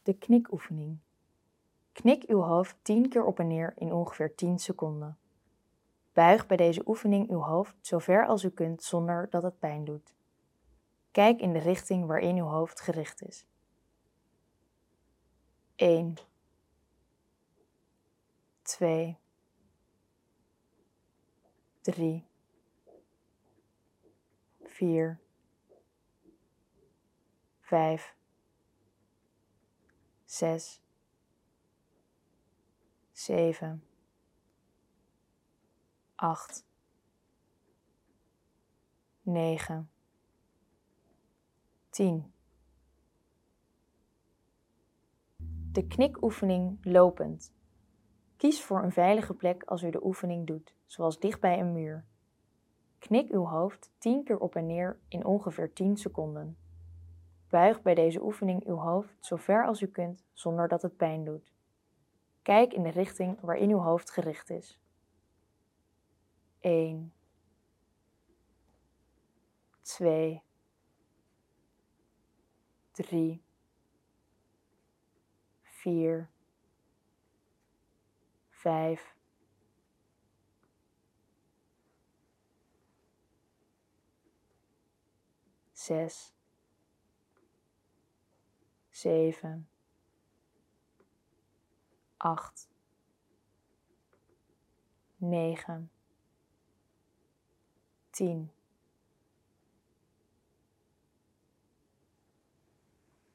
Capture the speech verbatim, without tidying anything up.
De knikoefening. Knik uw hoofd tien keer op en neer in ongeveer tien seconden. Buig bij deze oefening uw hoofd zo ver als u kunt zonder dat het pijn doet. Kijk in de richting waarin uw hoofd gericht is. één, twee, drie, vier, vijf, zes, zeven, acht, negen, tien. De knikoefening lopend. Kies voor een veilige plek als u de oefening doet, zoals dicht bij een muur. Knik uw hoofd tien keer op en neer in ongeveer tien seconden. Buig bij deze oefening uw hoofd zo ver als u kunt zonder dat het pijn doet. Kijk in de richting waarin uw hoofd gericht is. één, twee, drie, vier, vijf, zes, zeven, acht, negen, tien.